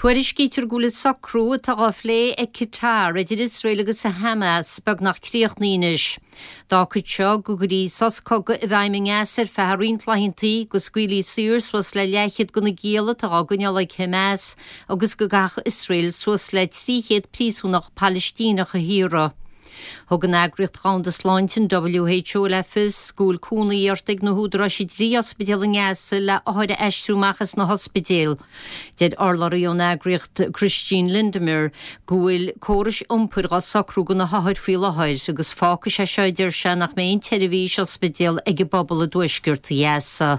Tuairis gítar gúla sacrú a tágá lé ag citar idir Israel agus a Hamas bag nach críocht nínis. Dá chud seo go gurí sascoga a bhaiming asir feharín tlahintaí go scuilí siúrs was le leichiad gona géala tá gunne le Hamas agus go gach Israel suas le tríchéad prísúnach Palestínach a híra. Thug an agriocht gan sláintin WHO lefis scúl cúna íortaigh na húdra si drí hospidéal in Gaza le áide eistrúmachas na hospidéal. Dead orlaíon agriocht Christine Lindemer gúil córis umpur á sacrú go na haid fí lehaid agus fáca sé seidir se nach mé televís hospidéal ag bobbal a dúisgurt Gaza.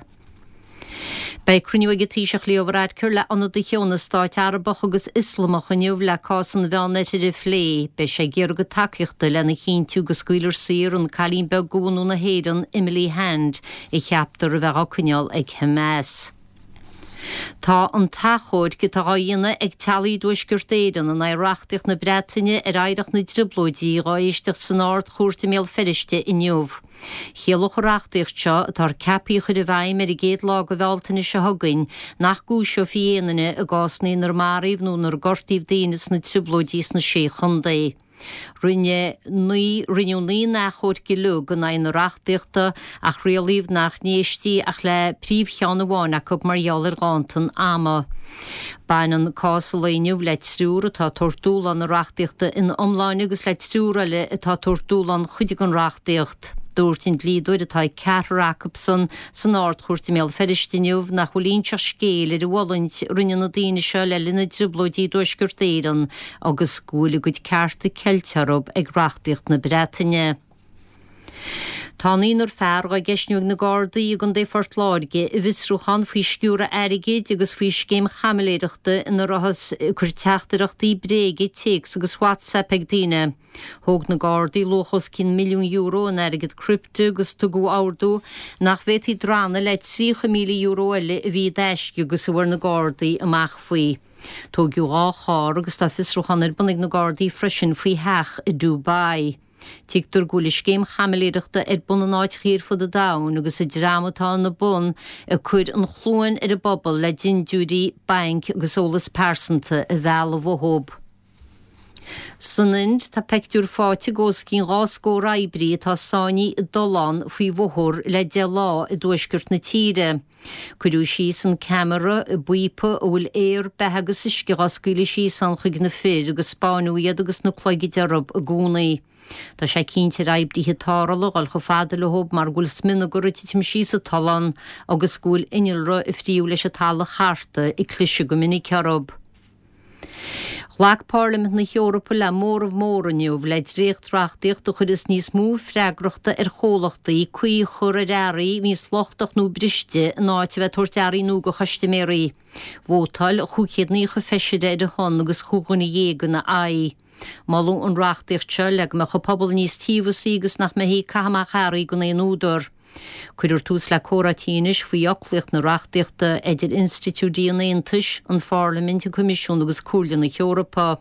Bei cruniú ag tíiseach leomhráid cur le anna de cheonna stáit Arabach agus Islamach an neomh le cásan bhealnetir i phlé, be sé ggéar go takeíochta lena chin tú go scuilir sir an chalín be gúnú na héan Emily Hand I cheaptar a bheith acuneal ag Hamas. Tá an tachóid go tá dhéine ag talí dúisgurt éidan an éireachtaach na Breataine aireach na driblóidí ráisteach san áard chuirta méal feriste I neomh. Chéalach reachtaíocht seo tar cepaí chud a bhaim ar I géad lá go bháltaine se thugainn nach gúisio fianaine a gásnaí nar maríomh nó nar gortaíomh daonas na driblóidís na sé chundaí. Rinne ní nachóid gilú go na reachtaíochta ach rialíomh nach níostí ach le príomhcheanna bháin a cub margheallar gáintan ama. Bain an cásaléiniuh le trúr atá tortúil an reachtaíochta in omláin agus le trúraile atá tortúil an chuidig an reachtaíocht. Dúirtin lídúid atá Cat Jacobson san áard chuirta méal feristiniuh nach cholínte scéal ar bhhaint rinne na daine seo le lina driblóidí dúisgurt éireann agus scúla goid cearta ceiltearb ag reachtaíocht na Breataine. Tá íonar fear a geisniúg na Gardaí ag an dé fortláige I visrúchan faoi sciúra airigid agus faoi scéim chamiléireachta ina rahas chur teachtarachtaí bréige teex agus WhatsApp ag daine. Thóg na Gardaí lochos €1 milliún an airigid crypto agus tugu áardú nach bheití drána le €3 milliún eile a bhí deisci agus bhar na Gardaí amach faoi. Tógiú áchár agus tá visrúchan ar bunnig na Gardaí freisin faoi heach I Dubai. Tígtar gúla scéim chamiléireachta ar bun an áit chéir fud a dain agus a drámatá na bun a chuid an chlúin ar a bobbal le dindiúdaí bank agus ólas persanta a bheala bhthób. Sunind tá pectúr fáte gós cín ráscó raibrí tá sáinní dolán faoi bhthór le de lá I dúisgurt na tíre. Cuidú sí san camera a buipa bhfuil éir bethe agus isce rascúla sí san chuig na fér agus spáinúiad agus na chloigi dearab a gúnaí. Tá sé cínte raibdíthe tárala gáil go fada le thób mar gúil smina go ruititim sí sa talan agus gúil inilra I phríú leis a talla charta I clise go minic cearab. Chhlaach Parliament na Eorpa le mór le dréachtraachtaíocht a chud is níos mú freagrachta ar chólachta I cuí chur a réirí mís lochtach nó briste an áite bheith tuairtearí nó go chaisteméirí. Bhótáil chuchéad nícha feisiide a hon agus chuganna dhégan na ai. Malú an reachtaíocht seo le me chu pobl níos tíomhsaí agus nach mé hí cahamach airí go na údar. Cuidir tús le córatíis faoi ochlaocht na reachtaíochta idir Institútí an Aontais an Parlament a Comisiún agus Cúrla na Eorpa.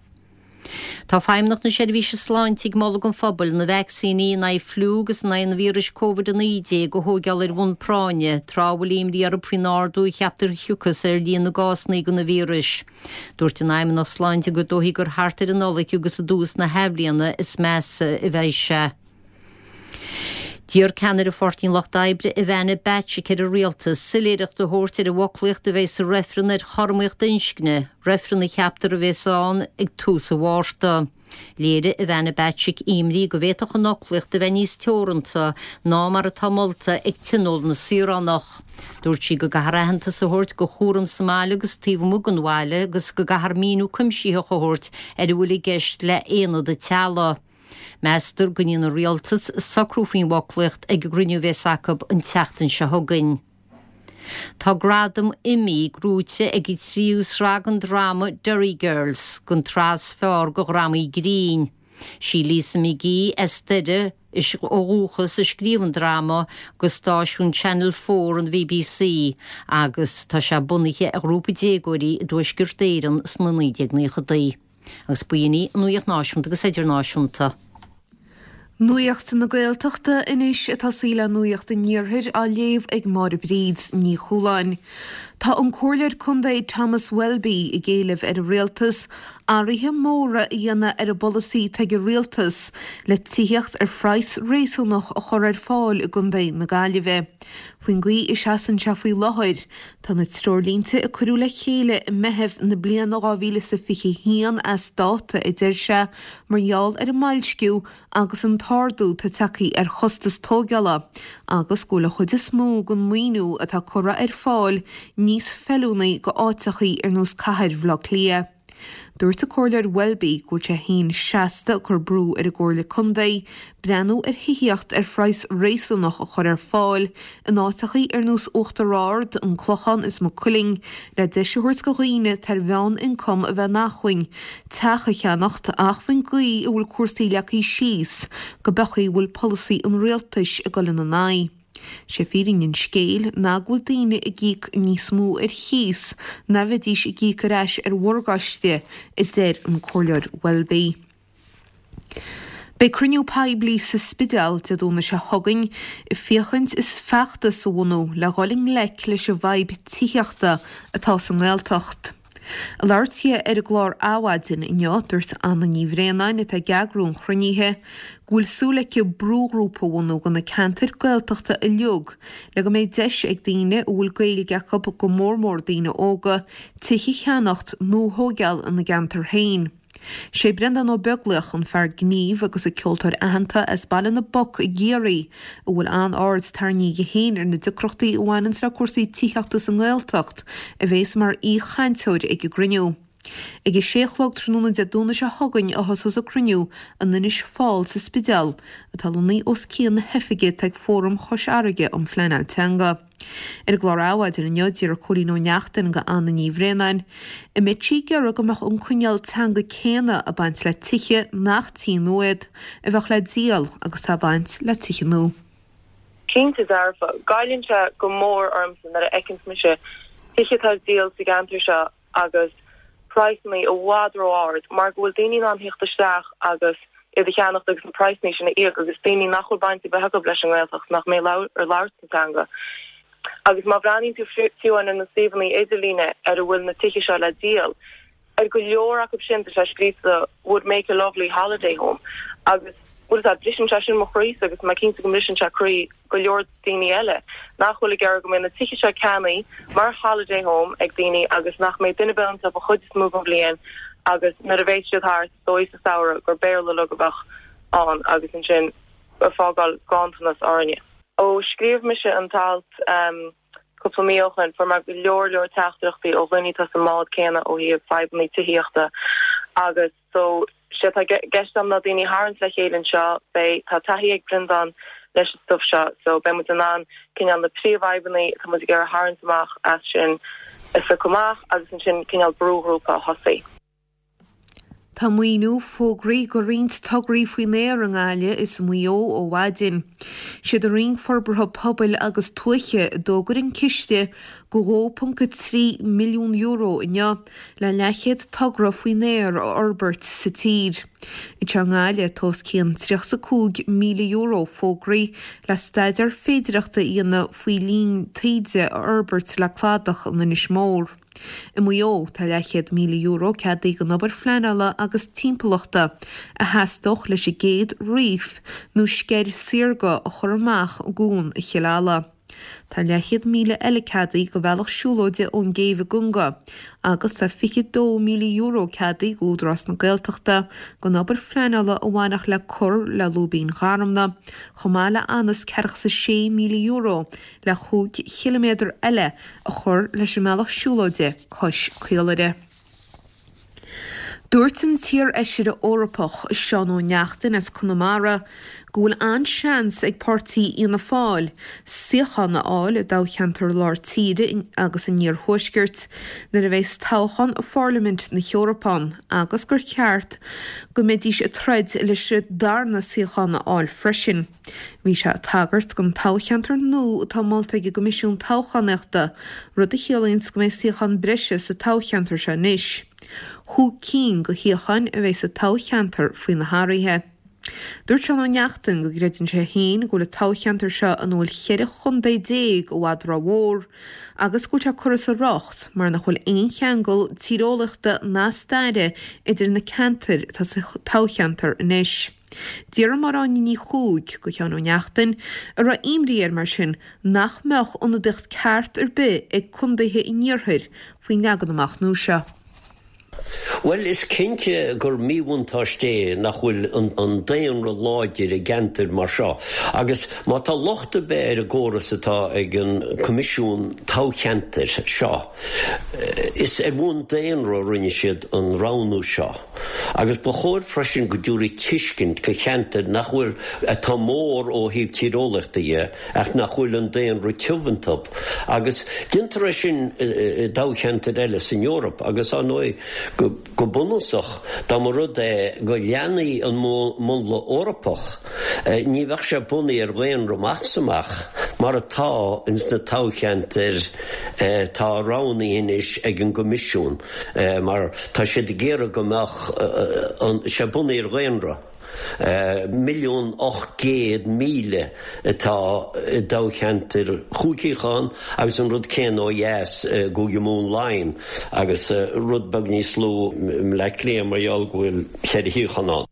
Tá feimnach na séirbhíse sláintigh mála an phobal na vaccíní na flúgus na vírus COVID-19 go thógeall ar bhn práine trábhfuil imrí ar a prinardú cheaptar thiúchas ar díon na gásnaí go na vírus. Dúirt in aimime na sláinte go dóthaí gur hartar an nolaigh agus a dús na hebblianna is measa I bheith se. Díor ceannar a 14 locht aibre I bhena betse ar a rialtas siléireacht do thóirtir a bhoclaocht a bheits a refran ar chormaocht inscne, refran a cheaptar a bheitsáin ag tús a bhárta. Léire a bhena betse imrí go bhéach an ochlaocht a bheith níos teoranta ná mar a tamolta ag tinol na síránach. Dúirt sí go gathrahananta sa thuirt go chúram Somália agus tíomh an bhaile agus go gahar míú cumsíthe a thuirt ar bhfuil I gceist le éanad a teala. Meastar goníon na rialtas sacrúfin bhoclaocht ag gruniú bheith an teachtain se thugainn. Tá gradam imi grúte ag I tríú srag an drama Derry Girls gon trás fear go ramí grín. Sí lísa mi gí estide is óúchas a scríban drama go stáisiún Channel 4 an BBC agus tá se bunaiche a grúpa dégóirí dúisgurt éireann sna 19 Agus buoine an nuíocht náisiúnta agus idir náisiúnta. Nuacht na Gaeltachta inis atá síla nuacht in níorthir a léamh ag mar bríd ní choláin. Tá an cóirleir chundaid Thomas Welby I géileh ar a réaltas áirithe móra dhéana ar a bolasaí teag réaltas le tíocht ar phrais réasúnach a chur ar fáil I gundaid na Gaillimhe. Faoin gaoth is seasan se faoi láthair, tá na stórlínte a curú le chéile I meitheamh na bliana 2021 as dáta I dtéir se margheall ar a mailsciú agus an tardú tá tacaí ar chostas tógeala, agus go le chuid is mó gon muoinú atá cura ar fáil níos fellúnaí go áiteachí ar nús caithead bhlach lia. Dúirt a cóirleir Welby go sé haon 60 chur brú ar a gcóirle chundaid, breanú ar hithíocht ar phrais réasúnach a chur ar fáil, an áiteachí ar nús uachtarrád an clochan is mo culing, le deisiúirt go dhaoine tar bhean incom a bheith nachhain, teacha cheannacht ach faoin gaoth bhfuil cuasaí leacaí síos, go bechaí bhfuil policy an réaltais a go lena naid. sé fírin in scéil ná bhfuil daoine I gcíc níos mó ar chios na bheitís I gcíc ar eis ar mhórgáiste I dtéir an cóirleir Welby. Bei cruniú paibli sa spidal de dúna se hogain I fiochant is feachta sa bhunú le gholing lec leis a bhaib tíochta atá san Gaeltacht. A láirtí ar a glár áhhaidin I neátúirt anna níomhréanain atá geagrún chrunníthe, gúil súla ce brúgrúpa bhunú go na cantar Gaeltachta I leog, le go méid deis ag daoine bhfuil Gaelgachab go mór daoine óga, tuiche cheannacht nó thógeal in na gantar hain. sé brendan ó beglach an fear gníomh agus a ceoltar ahananta as bailin na boc I géirí a bhfuil an ard tarní go héin ar na dicrochtaí bhhainann sa cuasaí tíochtas an Gaeltacht a bhés mar chainteoid ag go griniú. Ag I séchlog trúna de dúna se hogain a hosos a cruniú an inis fáil sa spidal a talúnaí os cían na hefiige teag fórum chos aige an Fleanal Teanga. Ar glár áhhaid in neoddíar a choirí nó neachtain go anna níomhréanain, I mití gearra go meach an cúneal teanga céna a baint le tiche nach tí nuad a bheith le díal agus tá baint le tiche nó. Cínta darfa, gailann se go mór ormsan ar a eicins me se tiche tá díal sa gantar se agus price me a wadro ard, mar gohfuil daoine an hichtaisteach agus I de cheannacht agus an price nation a éag agus daoine nachhfuil bainte behecha leis an Gaeltacht nach mé ar láirtanga. Agus má bhreanín tú fiúan in na Stephenlí Idirlíne ar a bhfuil na tiche seo le díal. Ar go leor ach sin se scrísa would make a lovely holiday home. Agus bhfuil a brisin se sin mo chríos agus má cinnta go mission se chrí go leor daoine eile. Nachhfuil gar go mé na tiche se ceannaí mar holiday home ag daoine agus nach mé duine bent a chuid smú an blian agus na a bhéit siad thart dóis a saoire gur béle le go bach an agus an sin a fágáil gantanas áne. Ó scríomh me se an talt cúpla míochan for mar go leor teachtarachtaí ó bhainní tá sa mád céna ó híobh feibní tuíochta agus so sé tá gestam na daoine háint le chéann seo bé tá taithí ag brindan leis stuff seo so be mu an cinál na príomhhaibní tá mu gur háint amach as sin is sa cumach agus an sin cinál brúgrúpa hosaí. Tá muoinú fógraí go riint tugraí faoi néir an gáile is muo ó bhaidin. Siad a ring forbretha pobail agus tuiche dógur an ciste go 2.3 milliún euro inne le leichéad tugra faoi néir ó Orbert sa tír. I te ngáile tos cían 35 míle euro fógraí le staidir féidireachta íana faoi lín taide ó Orbert le cládach an inis mór. I muo tá leichéad míle euro ceadaí go nobar Fleanala agus timpachta a heastoch leis I géad riomh nó sceir sirga a churmach gún I chialála. Tá leichéad míle eile ceadaí go bhealach siúlóide ón géimh gunga agus tá 52 míle euro ceadaí go dras na Gaeltachta go nobar Fleanala a bhainach le cur le lúbín gharamna, chomáile anas ceirch sa 6 míle euro le 8 kilometr eile a chur leis an mealach siúlóide cos chuileide. Dúirtan tír eisiir Orpach seán ó neachtain as Connemara gúil an seans ag pártaí íana fáil, siochan na áil a dácheantar lár tíre agus in níor thuisgirt na a bheits táchan a Parliament na Eorpán agus gur ceart go méidís a treid leis darna siochan na áil freisin. Bhí se tagart gon tácheantar nó tá máilta go Comisiún Táchaneachta rud a chéalaonn go mé siochan breise sa tácheantar se níos. Thú cín go hiochan a bheits a tácheantar faoin na háirithe. Dúirt se an neachtain go greidir sé hain go le tácheantar se an bhfuil cheire chundé déag ó adra mhór, agus go se churas a rocht, mar nach chfuil aon cheangal tíreolaachta ná staire idir na cantar tá sa tácheantar inis. Díar mar an ní chúig go cheann ó neachtain ar a imríar mar sin nach meach onna dicht ceart ar be ag chundaithe i níorthir faoin neagan amach nó se. Well, is cinnte gur míhúntá sté nach bhfuil an daonra láidir i gentar mar seo. Agus má tá lochta be ar a ggóras atá ag an comisiún tácheantar seo. Is bhún daonra rinne siad an ránú seo. Agus ba chóir freisin go dúirí tuiscint go cheantar nach bhfuil tá mór ó híobh tíreolaachta ach nach bhfuil an daonra tiúhantap. Agus dintar sin tácheantar eile in Eorop agus an go bunúsach dá mar rud go leanaí an mundla Eorpach ní bheadh sé bunaí ar bhaon romachsamach mar atá ins na tácheantar tá ránaí inis ag an comisiún mar tá sé de géire gomach sé bunaí ar bhaonra. 1,800,000 atá dácheantar chúciáin agus an rud cén ó dheas go mún lein agus rud bag níos slú le léam marall gohfuil cheirithíchaná.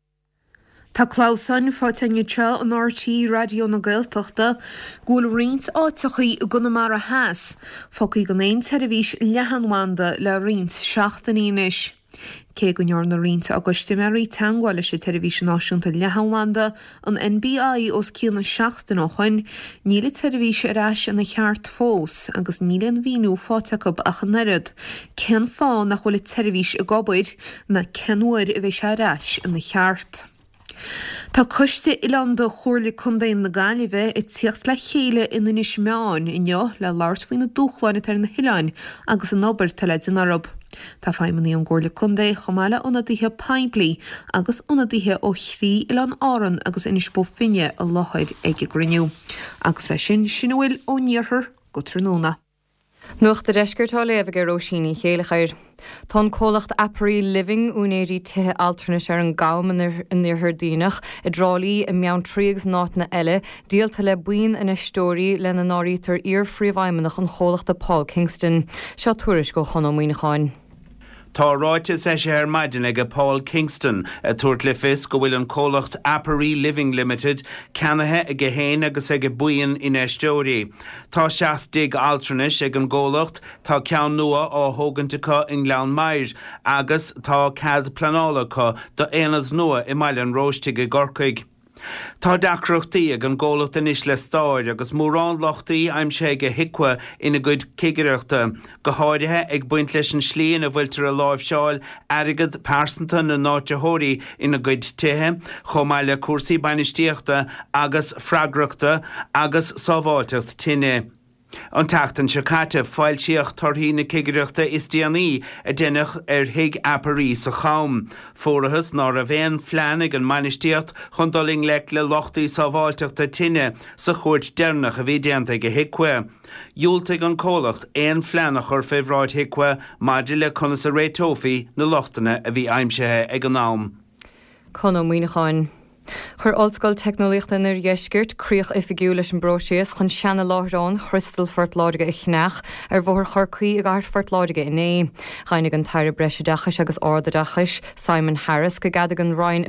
Tá Clausan fáteine teo an RT radio na Gaeltachta gúil rint áitichaí gunamara háas, focaí go éon televís lehanmhanda le rint 16 Cé go neor na rint Augustimerí tangháile sé televís náisiúnta lehanmhanda an NBI os cíanna 16 chuin, níle televís aráis an na cheart fós agus níle an bhíú fáteachab a chanerad, cén fá nach bhfuil televís a gobair na cenúir a bheith sé aráis an na cheart. Tá coiste Ilanda chóirla chundain na Gaillimhe i tíocht le chéile ina níos meáin inneo le láirt faoin na dúchláinna tar na Hileáin agus an obair tal in Arab. Tá feimimeí an gcóirla chundaí chomáile ionadaithe Paimpli agus ionadaithe ó Chrí Ilan Áran agus inis bó finne a láthid ag griniú. Agus lei sin bhfuil ó níorthar go tróna. Nuach de reisgurtá léamh gur róisíní chéalachair. Tá cólacht Apparí Living únéirí tuthe alternate ar an gaman in níorthar daoinech I drálaí I meán tríogs náit na eile díalta le buin in istóirí le na nárítar iarphríomhaimeach an chólacht de Paul Kingston. Seo tuairis go chonamíoineáin. Tá ráite sé ar maidin ag Paul Kingston a tuairt le fis go bhfuil an cólacht Apparí Living Limited ceanathe ag héin agus ag buin in istóirí. Tá 60 alternate ag an ggólacht tá ceann nua ó thógantacha in Gleann Mair agus tá cad planálacha do éanad nua I maiile an róistigh gorcaig. Tá dacrochtaí ag an ggólacht inis le stáir agus mórrán lochtaí aim sé go hicwa ina gcuid cigireachta go háirithe ag buint leis an slíon a bhfuiltar a láimh seáil airgad pásanta na náideóirí ina gcuid tuthe chomáile cuasaí bainistíochta agus freagraachta agus sábháilteacht tine. An tachtan se caite fáil síocht torthaí na cigireachta is déanaí a dénach ar thuig Apparí sa chaim. Fórachas ná a bhéon fleannig an mainistíocht chun doling le lochtaí sábháilteachta tine sa chuirt dearnach a bhí déanta go hicwa. Dúiltaigh an cólacht éon fleanach ar fehráid hicwa maidir le conas a réitófií na lochtainna a bhí aimsethe ag an nám. Chonamíoineáin. Chur ollscoil technoliaachta ar dheisgirt críoch figiú leis an brosíos chun seanna láhrán christal fortláidige I chneach ar bhór chorcaí a gar fortláidige inné. Chainnig an taire breise dachas agus áda dachas Simon Harris go gadag an Ryan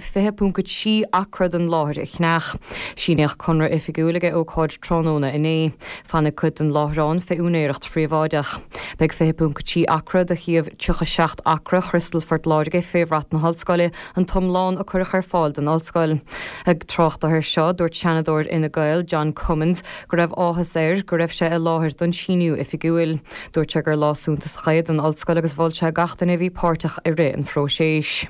5.7 acrad an láthir I chneach. Síneach conra figiúlaige ó cáid trónóna inné. Fanna chud an láhrán féúnéireacht fríomháideach. Beg 5.7 acrad a chiamh 26 acra christal fortláidige féhrat na hallscoile an tomlán a chuirich ar fáil den hallscoil. Ag trocht ar seo dúirt senador ina Gael John Cummins go raibh áthas air go raibh sé I láthir don síniú I figiúil. Dúirt gur lásúnta chaiad an ollscoil agus bhil sé gatainna bhí páirteach I ré an phróséis.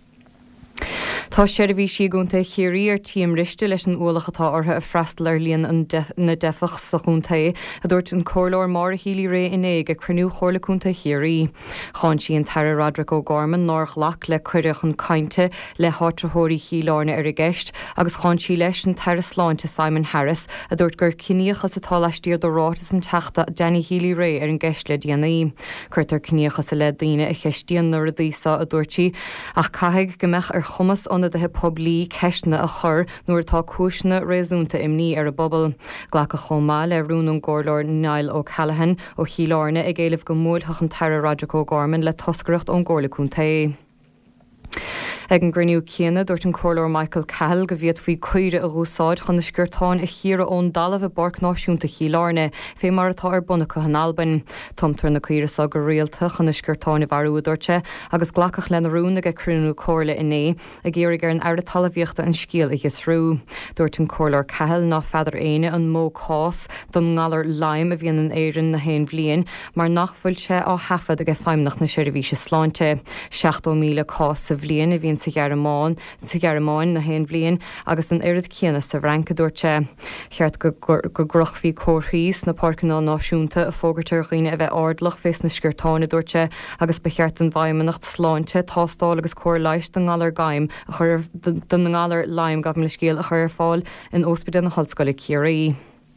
Tá sé a bhí siúnta chéirí ar tíam riste leis an ualachatá ortha a freistal ar líon na defach sa chuntaí a dúirt an cóirleir mar hílí ré iné a cruniú chorlaúnta chéirí. Cháin sí an Tara Roderick O'Gorman nách lech le cuireach an cainte le hátrahóirí híláne ar a gceist agus cháin sí leis an Tara sláinte Simon Harris a dúirt gur ciníochas atá leistíir do rátas an teachta Danny Healy Ray ar an gceist le DNA. Cuirtar ciníochas a le daine a cheistíon nuair a dísa a dúirtí ach caiigh gombeach ar chumas an trona de poblí ceisna a chur nuair tá cisna réúnta imní ar a bobbal. Ghlacha chomá le rún an gcóirleoir Niall O'Callaghan ó Chiálárne ag géileh go múlthach an Tara Radico Gorman le toscaireacht ón gcóirlaún tae. Ag an grniú céanna dúirt an cóirleoir Michael Cahill go bhíad faoi cuire a rúsáid chun na sciortáin a chiaire ón dalamh barc náisiúnta Chiálárne fé mar atá ar bunacha an Alban. Tomtar na cuire sa go rialta chun na sciortáin a bharú dúirte agus ghlacach le narúna ag crúnú cóirla inné a ggéirigh ar an air talahíochta an scíal i gisrú. Dúirt an cóirleoir Cahill ná feidir aine an mó cás don ngalar laim a bhíon an éireann na haon bhliain mar nachfuilte á hafad ag feimnach na seirbhíse sláinte. 16 míle cás sa bhliain a bhíon sa Gearmáin na haon bhliain agus an irid céanna sa bhranca dúirte. Cheart go grochhí cóthíos na parcanná náisiúnta a fógartar chuoine a bheith ardlach fés na sciortáine dúirte agus ba cheart an bhaimimenacht sláinte tástáil agus cóir leis don ngalar gaim a chur den ngalar laim gabham le scéal a chur fáil in ospidal na Hallscoile Ciaraí.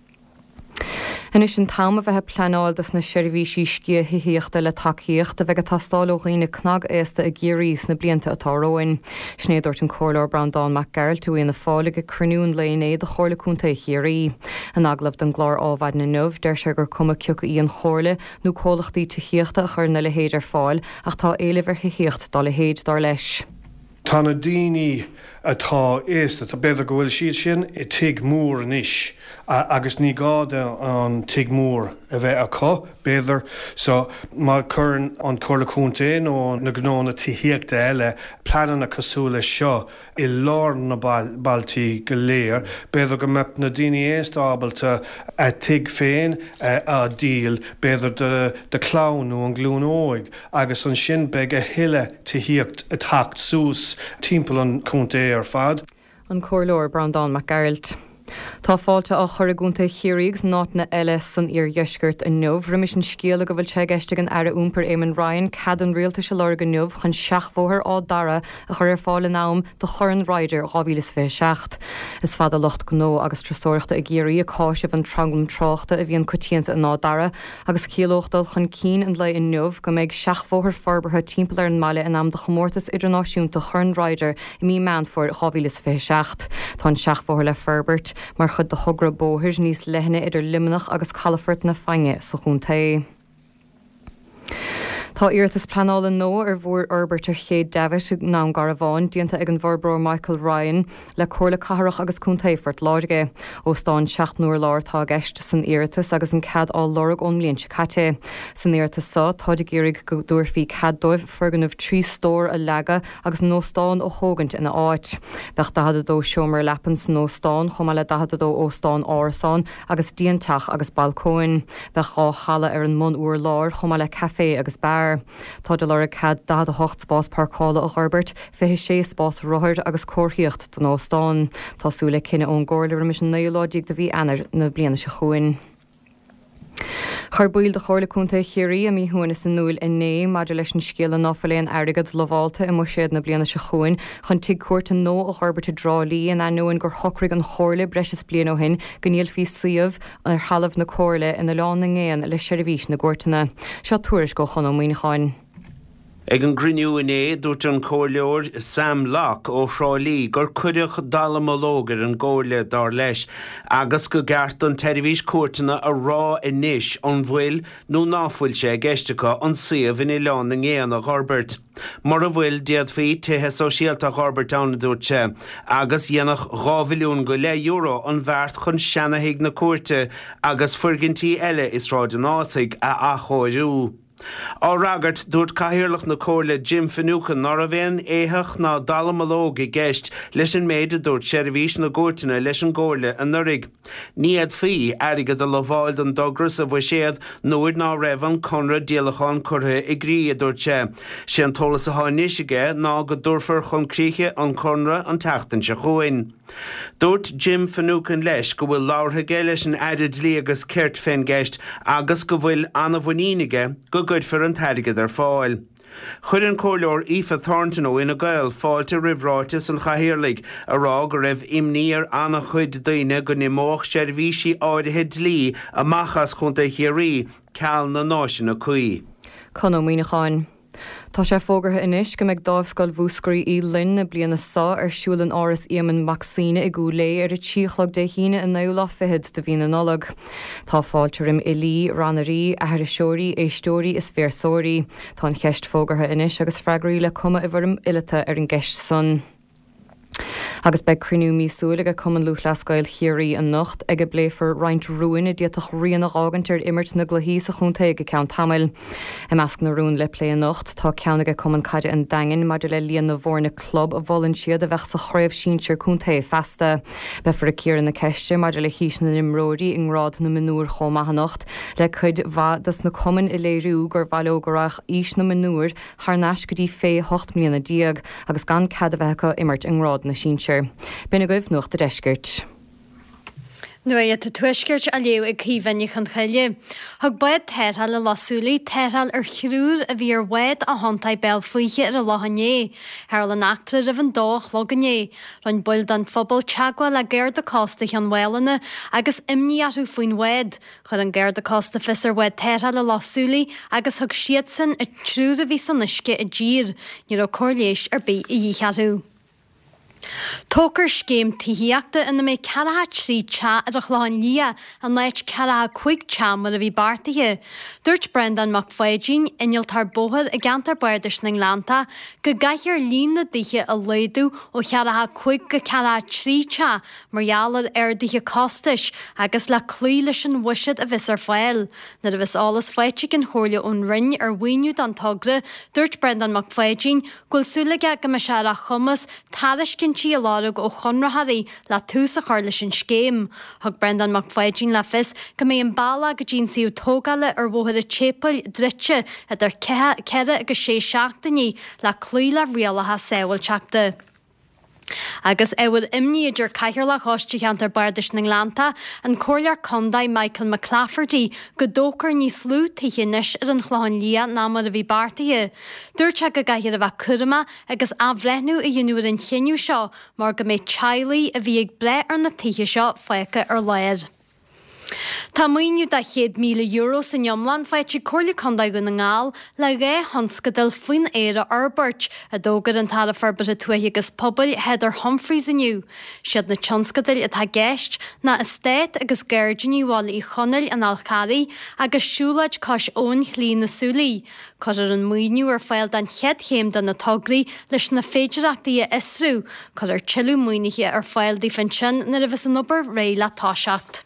Inis an tam a bheitthe pleanáil na seirbhísí sciathaíochta le takeíocht a bheith tastáil ó dhaoine cnag éasta a géirís na blianta atá roin. Snéadúirt an cóirleoir Brandán MacGarrett tú na fálaigh a cruniún léné de chorlaúnta Chiaraí. An aglah den glár ábhaid na nuh deir se gur cuma ciúcha íon chorla nó cólachtaí taíochta a chur na le héad ar fáil ach tá éilehar thiíocht dá le héad dar leis. Tá na daoine atá éasta tá beidir go bhfuil siad sin I tuig mór níis agus ní gáda an tuig mór a bheith acu beidir so má churann an chorlaúnta nó na gnóna tííochta eile pleanan na cosúla seo I lár na baltaí go léir beidir go meap na daoine éasta ábalta a tuig féin a díal beidir de chlánú an glún óig agus an sin beag a hiile tííocht a tacht sús timpeall an cúnta ar fad. An cóirleoir Brandán MacGarrett. Tá fáilte á choragúnta chiarígus náit na eile san ar dheisgurt a nuamh rimis an scéala go bhfuil te geiste an air úmpar Éamon Ryan cad an rialta se leir go nuamh chun seachmhóthir á dara a chur ar fáil nám do chorann Rider 2026. Is fad a locht gnó agus trasóireachta a géirí a cáisih an tranglam tráchta a bhíon cotíanta a ná dara agus céalóchtdal chun cín an le in nuamh go méid seachmhóthir farbartha timpeall ar an maile in am de chomórtas idirnáisiúnta chorann Rider I mí Manford 2026. Tá seachmhóthir le Ferbert mar chud de thugra bóthir níos leithne idir limanach agus calafort na feinge sa chuntaí. Tá iartas planála nó ar bhór Herbert ar chéad David ná Garabháin díanta ag an bhorbró Michael Ryan le cóirla catharach agus cúntaífort láige ó stáin 7 nuair lár tá gceist san iartas agus an cad á lorg ón mlíonn se caite. San iartas sa tá de géirigh go dúirfií caddóibh ferganmh 3 stór a lega agus nóstáin ó thógant ina áit. Bheith dahadadó seomar lepans nóstáin chumá le dahadadó ó stáin árasán agus díontach agus balcóin. Bheith gá chala ar an món uair lár chumá le café agus bar. Tá de lera cad 8 spás parcála ó Herbert fé 6 spás rothir agus cóthíocht don óstáin. Tásúla cinenne ón gcóirla rimis an néolóidíag de bhí anar na bliana se chuin. Chur buil de chorlaúnta chiarí a míhuana san núil inné maidir leis an scéala náfaléon airigad leháilta I mu séad na bliana se chuin chun tuig cuairta nó ó Herbert a drálíí an anúin gur chocraigh an chorla breis blian ó hin go níl fí siomh ar halamh na cóirla ina lán na ngéan le seirbhís na gcuirtainna. Seo tuairis go chun ó muoineáin. Ag an griniú inné dúirt an cóirleoir Sam Locke ó Shráilí gur cuideach dalamológar an ggóirle dar leis agus go gceart an teirihís cuairteanna a rá inis an bhfuil nó náfuilte geisteacha an siomh in Ileán na ngéan a Herbert. Mar a bhfuil diaad fí tithe sosialta Herbert anna dúirte agus dhéanach €2 milliún go le euro an bheart chun seannaigh na cuairte agus fuirgintí eile is ráid an ásaigh a achóirú. Á ragart dúirt caithearlach na cóirla Jim Finucane nar a bhéin éthach ná dalamológ I gceist leis an méide dúirt seirbhís na gcuirteanna leis an ggóirla an nurig. Níiad fí airigad a leháil don Douglas a bhui séad nuair ná raibh an Conrad díalachán curtha I grí a dúirte. Sé an tolas a háníisige ná go dúrfar chun críthe an Conrad an teachtain se chuin. Dúirt Jim Finucane leis go bhfuil láirtha leis an airad lí agus ceirt féin gceist agus go bhfuil anna bhainínige go good for an tairigad ar fáil. Chuir an cóirleoir Aoife Thornton ó ina gael fáilte ribhráitis an chathaoirligh a rá go raibh imníar anna chuid daoine go nimóch seirbhísí áirithe dlí a machchas chunta chiarí ceall na náisiúna cuí. Chun ó muoineáin. Tá sé fógartha inis go meid dámhscoil bhúscaí í linn na bliana sa ar siúlan áras Éamann Maxine i gúlé ar a tíochlag de híine in naula fihid de bhína nolog. Tá fáilterim i lí, ranarí, ahar a seoirí, éistóirí is fér sóirí. Tá an cheist fógartha inis agus freagraí le cuma i bhharm ilita ar an gceist son. Agus be crinú mísúla a cuman luchlascail chiaí an nocht ag go bléfar roint ruúin a diaach rion a ágantir immert na gluhí a chunta ag count tamil. I measc na rún le lé an nocht tá ceanna go cuman caide an dain mar le líon na bhórna club a bhlan siad a bheith sa chréibh síir chunta festa. Befar a cíar na ceiste mar le híis na nimróí in rád na manúr chomá nocht le chud bhadas na cuman i léirú gur bhailógurach ís na manúr th neis go dtí fé 8 mlíonna diaag agus gan cad a bheitcha immert in rád na síir. Bina goibh nuach de deisgirt. Nu é tú tuisgirt a leo ag cíhanne chun chaile. Thg baid teirhall a lasúlaí teirhall ar chrúr a bhí ar weid a hontaid bell faoiche ar a láhanné. Thar le nachtra a bhan dách loganné. Ran buil an phobal teagháil le géir de costa an bhilena agus imníarú faoin weid. Chud an géir de costa fis ar weid teirhall a lasúlaí agus thug siad san a trúr a bhí san isce a dír. Ní ó cóirléis ar bí i dhéarú. Tócar scéim tííachta ina mé cerathe trí te ar a chláin lia an leit cerathe chuig te mar a bhí bartaithe. Dúirt Brendan McFadyen inneal tar bóthir a gantar bairdis na Nglánta go gaiithir lín na dithe a léadú ó chearathe chuig go cerathe trí te margheallar ar dithe costais agus le clí leis an bhuisead a bhís ar fáil. Na a bhís álas fáite an chóirle ón rinn ar bhaoinú an tugra, dúirt Brendan McFadyen gúil súlaige go me se a chumas tariscin tí a lárug ó chunrathaí le tús a chuirla sin scéim. Thug Brendan McFadyen le fis go mé an balla go dín siú tógáile ar bmhthir a tépal drite idir ceire agus 6 le clúile rialathe saoilteachta. Agus éhfuil imníidir caiithir le choiste cheantar bairdis na Nglánta an cóirlear condaid Michael McLafferty go dócar níos lú tíchéis ar an chláin lia ná mar a bhí bartaithe. Dúirte go gaiithir a bheith curama agus abhreithnú i dionúir an chinniú seo mar go méid tealaí a bhí ag ble ar na tithe seo faice ar léir. Tá muoinú de 100,000 euro san Iomlan feite cóirla condaid go na ngáil le ré honscadal faoin éire Arbert a dógad an tal farbar a tuaithe agus pobl Heather Humphreys aniu. Siad na tionscadal atá gceist na estéit agus Gairdíní bháil í chonneil an Alcharí agus siúlaid cos ón chlí na súlaí. Cos ar an muoinú ar fáil den chead chéim den na tograí leis na féidirachtaí a isrú, cos ar tiilú muoinithe ar fáil dí fan sin na a bheits an obair ré le táiseacht.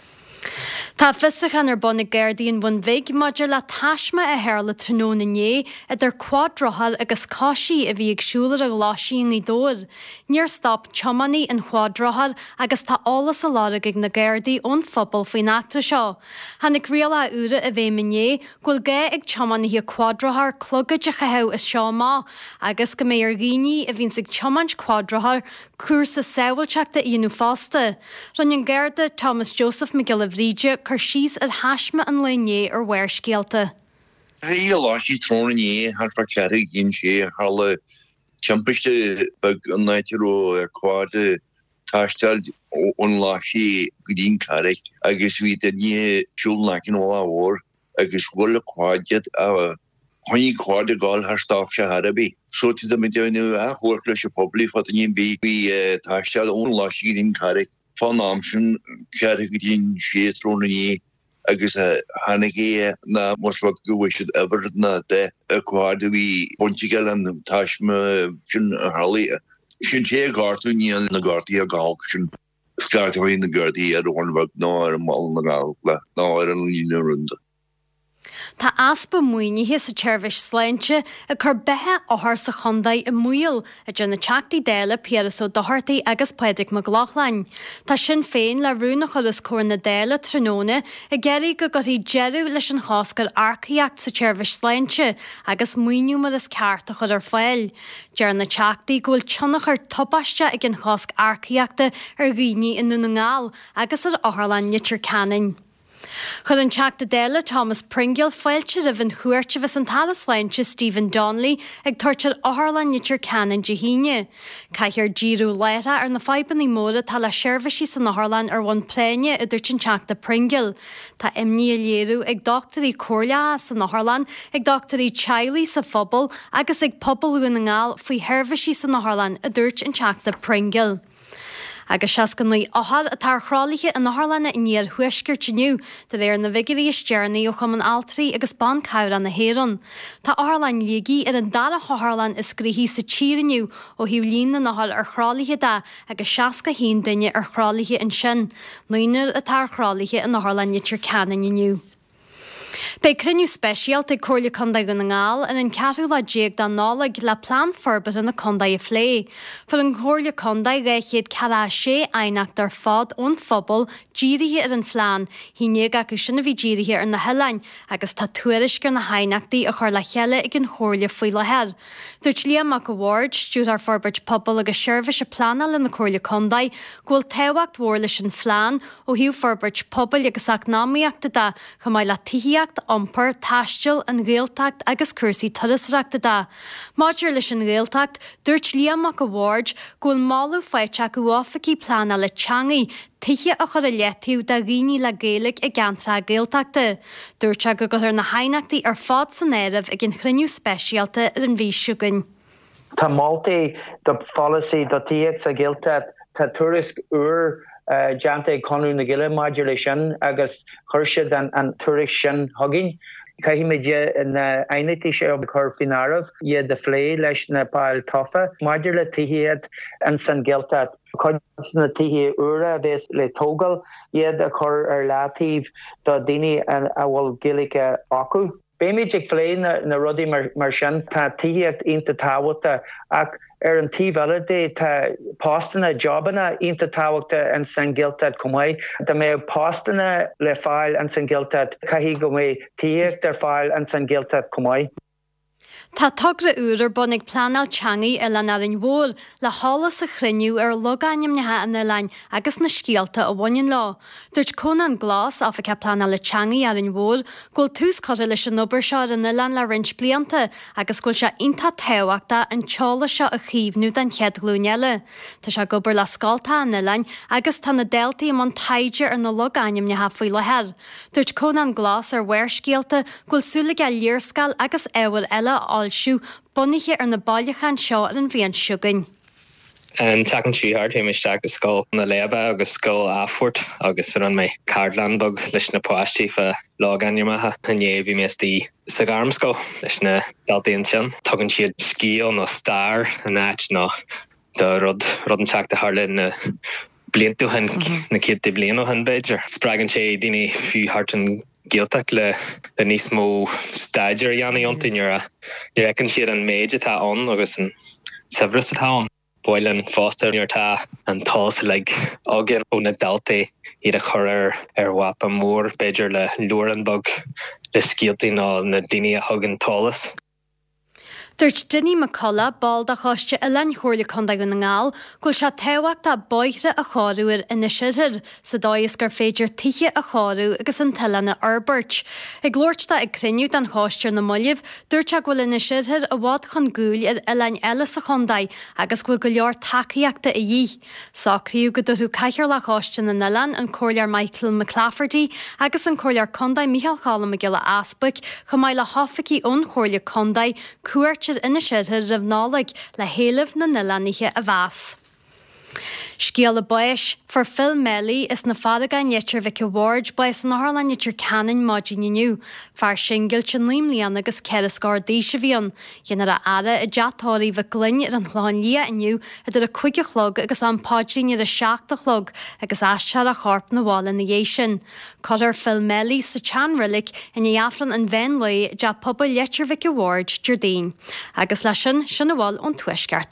Tá fisachan ar bonna Guardian bhain bhig maidir le taisme a heirla tróna nné idir cuadrothal agus cáisí a bhí agsúlar a gláisiín ní dóir. Níor stop chomaní an cuadrothal agus tá álas a lára ag na Guardaí ón phobal faoin actra seo. Hannig riala úra a bheith miné ghfuil gé ag chomaní a cuadrothar clogad a chaheh is seo má agus go mé ar gíní a bhín sig chomant cuadrothar cuasa saoilteachta íonú fásta. Ran an Garda Thomas Joseph McGillivríide chur síos ar haisme an lené ar bhair scéalta. Hí láí tróna é har fa ceirigh gin sé hála timpiste bag an náitiró ar cuáda táisteil ón láí go dtín carigh agus bhí ní siúlnacin ó áhór agus bhfuil a cuáidead a chuí cuáda gáil th stáf se Harbí. So tí mé déanú a chóir leis a poblí fa aon bí táisteil ón láí dtín carigh. Fan amsin ceirigh go dtín sé tróna é agus hanigé na mosfa gohisiid ever na de a cuáda bhí bontigel an taisme sin Harlí. Sin sé gartú níl na gartaí a gáil sin scarthaí na gardaí ar ornbag ná ar an mal na gáil le ná ar an lína runda. Tá aspa muoinithe sa tseirbhis sláinte a chur bethe áthar sa chondaid i múil a duna teachtaí déile Piaras ó Doherty agus Padraig McLaughlin. Tá sin féin le rúna chulas cóir na déile tróna a geirí go gotí jeú leis an cháscar arcaíocht sa tseirbhis sláinte agus muoinú mar is ceart a chud ar fáil. Dear na teachtaí ghfuil tionach ar topáiste ag an chásc arcaíochta ar ghuiní inú na ngáil agus ar áthirlan nitir canin. Chud an teachta déile Thomas Pringle foiilte a bhín chuirte bheits an talasleinte Stephen Donnelly ag tuirtear áthlan nitir canan de híine. Caithir díú leire ar na feiban í móda tá le seirbhísí san áthlan ar bhain préine idir an teachta Pringle. Tá imní léirú ag doctorí cóirle san áthlan ag doctorí Chiley sa phobal agus ag pobl uan ngáil faoi heirbhísí san áthlan idir an teachta Pringle. Agus seascan lí áthar a tar chrálaithe in Harlanna níor thuisgirtiniu de réir na vigirí stearnaí ó chum an altrií agus ban cabhra na héan. Tá Harlan lígaí ar an dara Harlan is scríhí sa tíiriniu ó hiú lína nahar ar chrálaithe da agus seasca hín duine ar chrálaithe in sin. Nuoinar a tar chrálaithe in Harlan nitir cananiu. Bei criniú speisialt ag cóirle condaí go na ngáil in an ceatú le déag dá nálaigh le plán forbat in na condaí a phlé. Fuil an cóirle condaí réichéad cará sé ainacht ar fád ón phobal díirithe ar an phleán, híine acu sinna bhí díirithe ar na heilein agus tá tuairisgur na hainachtaí a chuir le cheile ag an chóirle faoi le head. Dúirt Liam McAward, stúd ar forbat pobal agus seirbhís a plánal in na cóirle condaí, ghfuil tehacht mhór leis an phleán ó hiú forbat pobal agus ach námaíachta da chu mbeidh le tithaíocht ompar, taistil an réaltacht agus cursaí tuirasreachta da. Máidir leis an réaltacht, dúirt Liam McAward ghfuil mála feite go bháfaí plána le teangaí, tithe a chur a leitiú de rií le géalaigh i gceantra géaltachta. Dúirt go gur na hainachtaí ar fád san éireamh ag an chriniú speisialta ar an bhí siúgain. Tá mátaí do policy do tíag sa géalta tá tuairisc uair Jante conú na gile maidir lei sin agus chuirsead an tuairisc sin thugainn. Caihíimeide na ainití sé ob chur finarmh iad de phlé leis na páil tofa, maidir le tithiad an san géalta. Chuid na tithe uaire a bheits le tógal iad a chur ar látaíh do daoine a bhfuil gilige acu. Béimiid ag phlé na rudaí mar sin tá tithiacht ionta táhata ach ar an tíhheile tá pástanna jobbanna ionta táhachta an san géalta cumáid. Tá mé pástanna le fáil an san géalta caithí go mé tithiacht ar fáil an san géalta cumáid. Tá tugra úr bunig plánal teangaí i lenar an bhór le hála sa chriniú ar logáim nethe an lein agus na scialta a bhain lá. Dúirt Conan Glas á ce plánal le teangaí ar an bhór, ghfuil tús chuir leis an obair seo in lein le rint blianta agus ghfuil se inta tehaachta an teála seo a chiomhnú den chead glúneile. Tá se gobar le scalta an lein agus tá na deltaí am an taidir ar na logáim nethe faoi le head. Dúirt Conan Glas ar bhair scialta ghfuil súlaige líorscail agus éhar eile áilsiú bunithe ar na bailachan seo ar an bhíon siúgain. An tacan síthart éimisteach go scóil na léaba agus scóil áfort agus ar an mé cardlandbog leis na páistí fa láganimethe an éhí méistí sa garmscó leis na daltaíon sin. Tugann siad scíal nó star an áit ná do rud an teachta tharla na bliantúhan na ciad blianúhan beidir. Spragan sé daoine fiú hartan Giltak le níos mó staidir Janna Jontinera. Ní recinn siad an méide tá an agus an severas atá an. Boilen foster near ta an tás le agin ó na daltaí iad a chur ar wapa mór beidir le luaranbog le scialtaí ná na daoine a thugann tálas. Dúirt Dinny McCullough ball a choiste a lein chóirle condaí go na ngáil, ghfuil se tehacht a boithre a cháúir ina siir sa dáis gur féidir tithe a cháú agus an talana arbert. Ag glóirta ag criniú an cháiste na mullibh, dúirt a ghfuil ina siir a bhád chun gúil ar a lein eile sa condaí agus ghfuil go leor takeíachta a dhí. Sacríú go dúirú caiithir le cháiste na Nillan an cóirlear Michael McClafferty agus an cóirlear condaí Michael Callam a gile Aspaig chu mbeidh le hofaí ón chóirle condaí cuairt ina siir ribhnálaigh le héalamh na Nillaníthe a bheas. Sciala Buis for Phil Melly is na fadaga netir Vicky Ward Buis na Harlan netir canan máginniu. Far singil sin límlían agus ceirascár díise bhíon. Dhéanaar a ada a deatáirí bh glinn ar an chláin lia iniu idir a chuige chlog agus an páidrin ar a seachta chlog agus astear a charp na bhála na dhé sin. Codir Phil Melly sa teanrillig in éafran an bhein le de pobal netir Vicky Ward Jardine. Agus lei sin bháil ón tuisceart.